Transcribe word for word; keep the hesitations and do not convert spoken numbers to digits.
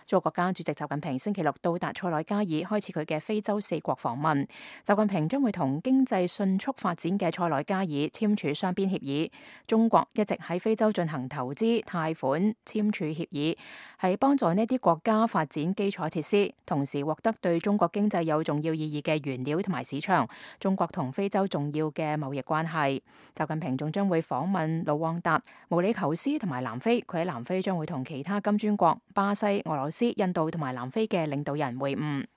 中國國家主席習近平星期六到達塞內加爾，開始佢嘅非洲四國訪問。習近平將會同經濟迅速發展嘅塞內加爾簽署雙邊協議。中國一直喺非洲進行投資、貸款、簽署協議，係幫助呢啲國家發展基礎設施，同時獲得對中國經濟有重要意義嘅原料同埋市場。中國同非洲重要嘅貿易關係。習近平仲將會訪問盧旺達、毛里求斯同埋南非。佢喺南非將會同其他金磚國、巴西、俄羅斯、印度同埋南非嘅領導人會晤。